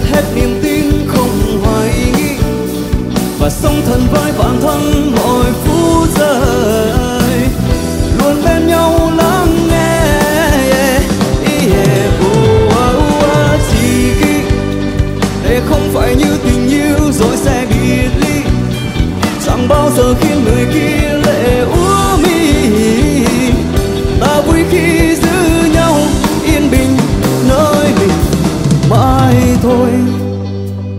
hết niềm tin không hoài nghi và sống thân với